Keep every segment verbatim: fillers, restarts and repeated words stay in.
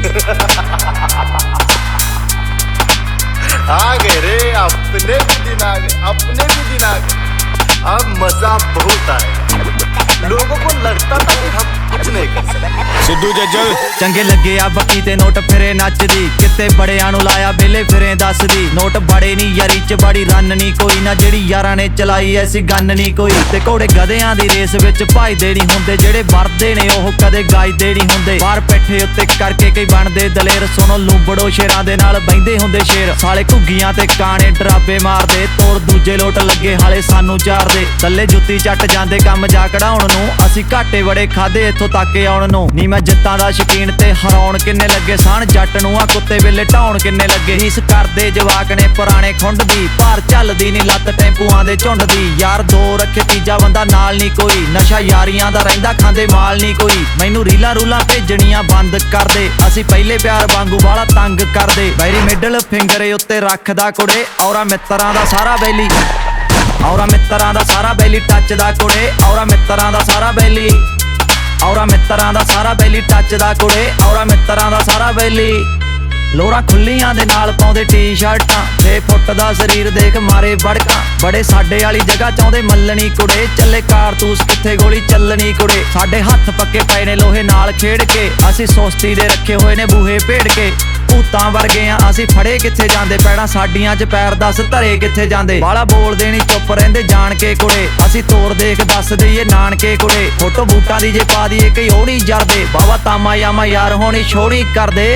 आ गए रे अपने भी दिन आ गए, अपने भी दिन आ गए। अब मजा बहुत आएगा। लोगों को लगता था कि हम कुछ नहीं कर सकते। सिद्धू जज्जल चंगे लगे आ बकी ते नोट फिरे नचदी, किते बड़ियां नूं लाया बेले फिरे दसदी। नोट बड़े नी यारी च बड़ी रन नी कोई ना, जेड़ी यारां ने चलाई ऐसी गन नी कोई। ते घोड़े गधेआं दी रेस विच भजदे नी हुंदे, जेड़े वरदे ने ओह कदे गाजदे नी हुंदे। बाहर पैठे उत्ते करके कई बनदे दलेर, सुनो लूंबड़ो शेरां दे नाल बहिंदे हुंदे शेर। साले घुग्गियां ते काणे डराबे मारदे, तोड़ दूजे लोट लगे हाले सानू चारदे। थल्ले जुत्ती चट जांदे काम जा कढाउण नूं, असीं घाटे बड़े खादे इत्थों तक आउण नूं। नी मैं जित्तां दा शकीन ते हराउण किन्ने लगे, साण जट नूं आ कुत्ते वेले ढाउण किन्ने लगे। हीस करदे जवाक ने पुराने खुंड दी, भार झलदी नी लत्त टैंपूआं दे झुंड दी। यार दो रखे तीजा बंदा नाल नी कोई, नशा यारियां दा रहिंदा खांदे माल नी कोई। मैनू रीलां रूलां भेजणियां बंद कर दे, असीं पहले प्यार वांगू बाला तंग करदे। बैरी मिडल फिंगरे उत्ते रखदा कुड़े, औरा मित्तरां दा सारा बैली, औरा मित्तरां दा सारा बैली टचदा कुड़े, औरा मित्तरां दा सारा बैली, औरा मित्तरां दा सारा बैली टचदा कुड़े, औरा मित्तरां दा सारा बैली। लोरा खुल्लियां दे नाल पाउंदे टी शर्टां, छे फुट दा शरीर देख मारे बड़कां। बड़े साडे वाली जगह चाहुंदे मल्लनी कुड़े, चले कारतूस कित्थे गोली चलनी कुड़े। साडे हत्थ पक्के पए ने लोहे नाल खेड़ के, असीं सोस्ती दे रखे होए ने बूहे भेड़ के। भूतां वर्गे आ असीं फड़े कित्थे जांदे, पैड़ां साडियां च पैर दस धरे कित्थे जांदे। बाला बोलदे नी चुप रहिंदे जाण के कुड़े, असीं तोर देख दस दईए नानके कुड़े। फोटो बूटां दी जे पा दईए कई ओह नी जरदे, बावा तामा यामा यार होनी छोड़ी करदे।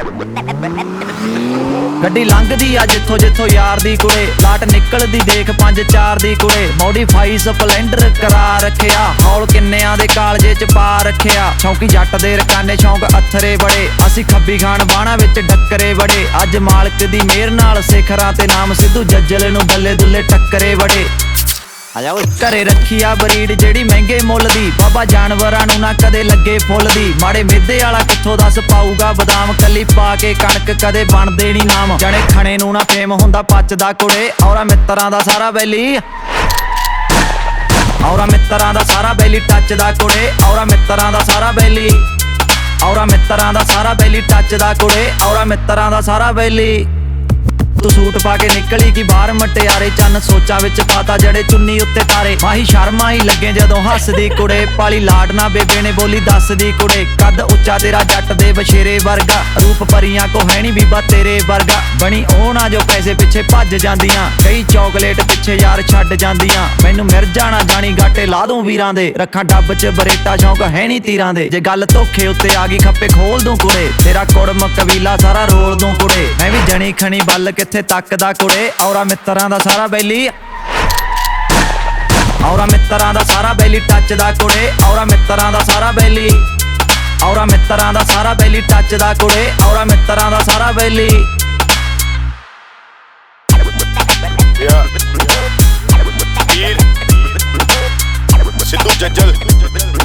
गड्डी लंघदी आ जिथों जिथों यार दी कुड़े, लाट निकलदी देख पंज चार दी कुड़े। मॉडिफाई स्पलेंडर करा रखिया, हौल किन्नेआं दे कालजे च पा रखिया। शौकी जट दे रकाने शौक अथरे बड़े, असीं खब्बी खान बाणा विच डक्करे बड़े। अज मालक दी मेहर नाल सिखरां ते नाम सिद्धू जज्जल नूं बल्ले दुल्ले टक्करे बड़े। घरे रखी आ बरीड जेड़ी महंगे मुੱਲ दी, बाबा जानवरां नूं ना कदे लगे फुੱਲ दी। माड़े मिद्धे वाला कित्थों दस पाऊगा बदाम, कली पा के कणक कदे बनदे नी नाम। जने खणे नूं ना फेम हुंदा पचदा कुड़े, औरा मित्तरां दा सारा बैली, औरा मित्तरां दा सारा बैली टचदा कुड़े, औरा मित्तरां दा सारा बैली, औरा मित्तरां दा सारा बैली टचदा कुड़े, औरा मित्तरां दा सारा बैली। तू सूट पा के निकली की बाहर मटियारे, चन्न सोचा विच पाता जड़े चुन्नी उत्ते तारे। माही शर्मा ही लगे जदों हसदी कुड़े, पाली लाडना बेबे ने बोली दसदी कुड़े। कद उच्चा तेरा जट दे बशेरे वर्गा, रूप परियां को है नी बीबा तेरे वर्गा। बनी ओह ना जो पैसे पिछे भज जांदियां, कई चॉकलेट पिछे यार छड्ड जांदियां। मैनू मिर्जा ना जानी गाटे ला दूं वीरां दे, रखां डब च बरेटा शौक है नी तीरां दे। जे गल धोखे उत्ते आ गई खप्पे खोल दूं कुड़े, तेरा कुड़म कबीला सारा रोल दूं कुड़े। मैं भी जनी खनी बल कित्थे तकदा कुड़े, औरा मित्तरां दा सारा बैली, औरा मित्तरां दा सारा बैली टचदा कुड़े, औरा मित्तरां दा सारा बैली, औरा मित्तरां दा सारा बैली टचदा कुड़े, औरा मित्तरां दा सारा बैली। सिद्धू जज्जल।